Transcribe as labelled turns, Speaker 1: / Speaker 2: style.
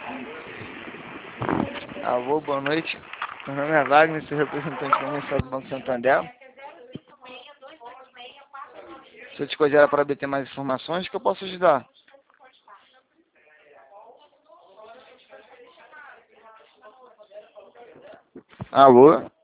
Speaker 1: Alô, boa noite. Meu nome é Wagner, sou representante comercial do Banco Santander. Se eu te considero para obter mais informações, que eu posso ajudar? Alô?